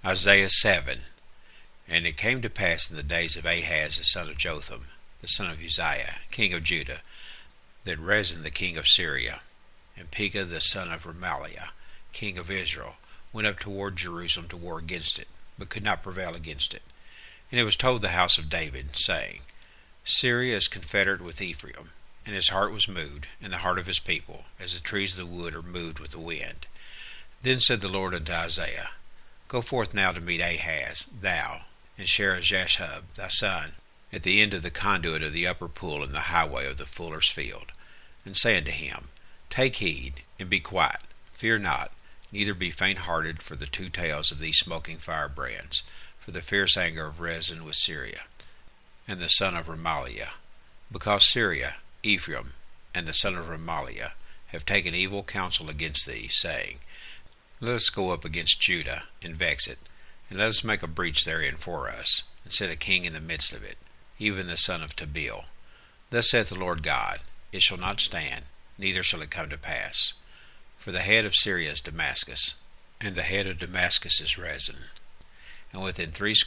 Isaiah 7. And it came to pass in the days of Ahaz the son of Jotham, the son of Uzziah, king of Judah, that Rezin the king of Syria, and Pekah the son of Remaliah, king of Israel, went up toward Jerusalem to war against it, but could not prevail against it. And it was told the house of David, saying, Syria is confederate with Ephraim, and his heart was moved, and the heart of his people, as the trees of the wood are moved with the wind. Then said the Lord unto Isaiah, Go forth now to meet Ahaz, thou, and Shear-jashub thy son, at the end of the conduit of the upper pool in the highway of the fuller's field, and say unto him, Take heed, and be quiet, fear not, neither be faint-hearted for the two tails of these smoking firebrands, for the fierce anger of Rezin with Syria, and the son of Remaliah, because Syria, Ephraim, and the son of Remaliah have taken evil counsel against thee, saying, Let us go up against Judah, and vex it, and let us make a breach therein for us, and set a king in the midst of it, even the son of Tabeel. Thus saith the Lord God, It shall not stand, neither shall it come to pass. For the head of Syria is Damascus, and the head of Damascus is Rezin. And within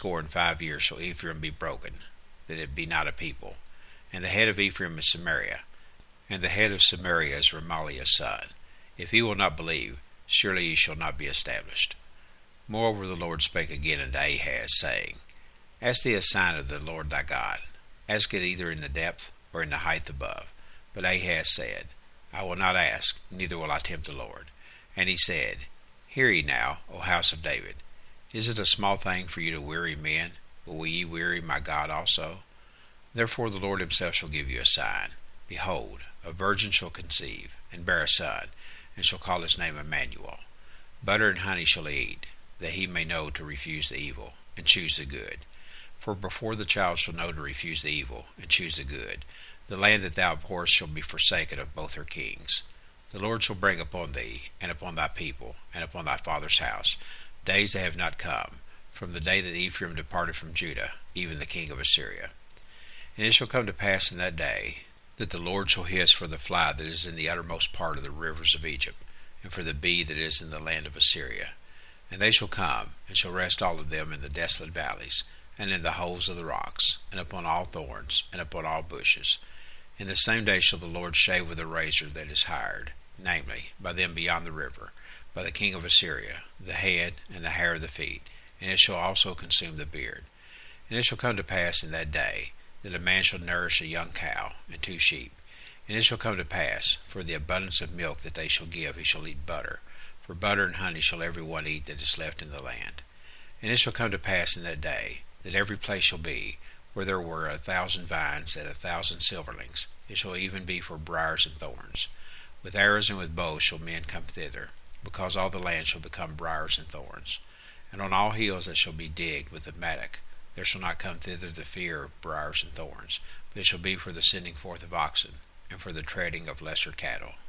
65 years shall Ephraim be broken, that it be not a people. And the head of Ephraim is Samaria, and the head of Samaria is Remaliah's son. If he will not believe, surely he shall not be established. Moreover the Lord spake again unto Ahaz, saying, Ask thee a sign of the Lord thy God. Ask it either in the depth or in the height above. But Ahaz said, I will not ask, neither will I tempt the Lord. And he said, Hear ye now, O house of David. Is it a small thing for you to weary men? But will ye weary my God also? Therefore the Lord himself shall give you a sign. Behold, a virgin shall conceive, and bear a son, and shall call his name Emmanuel. Butter and honey shall he eat, that he may know to refuse the evil, and choose the good. For before the child shall know to refuse the evil, and choose the good, the land that thou abhorrest shall be forsaken of both her kings. The Lord shall bring upon thee, and upon thy people, and upon thy father's house, days that have not come, from the day that Ephraim departed from Judah, even the king of Assyria. And it shall come to pass in that day, that the Lord shall hiss for the fly that is in the uttermost part of the rivers of Egypt, and for the bee that is in the land of Assyria. And they shall come, and shall rest all of them in the desolate valleys, and in the holes of the rocks, and upon all thorns, and upon all bushes. In the same day shall the Lord shave with a razor that is hired, namely, by them beyond the river, by the king of Assyria, the head and the hair of the feet, and it shall also consume the beard. And it shall come to pass in that day, that a man shall nourish a young cow and 2 sheep. And it shall come to pass, for the abundance of milk that they shall give, he shall eat butter. For butter and honey shall every one eat that is left in the land. And it shall come to pass in that day, that every place shall be, where there were 1,000 vines at 1,000 silverlings, it shall even be for briars and thorns. With arrows and with bows shall men come thither, because all the land shall become briars and thorns. And on all hills that shall be digged with the mattock, there shall not come thither the fear of briars and thorns, but it shall be for the sending forth of oxen, and for the treading of lesser cattle.